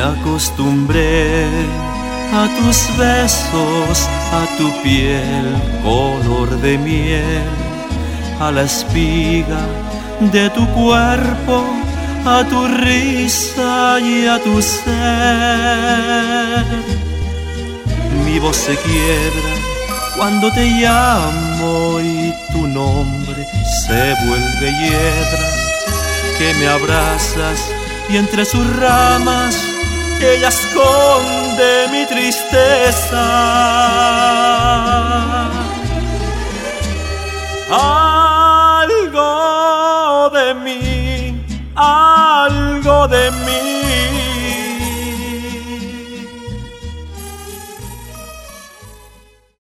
acostumbré a tus besos, a tu piel color de miel, a la espiga de tu cuerpo, a tu risa y a tu ser. Mi voz se quiebra cuando te llamo y tu nombre se vuelve hiedra, que me abrazas y entre sus ramas ella esconde mi tristeza. Algo de mí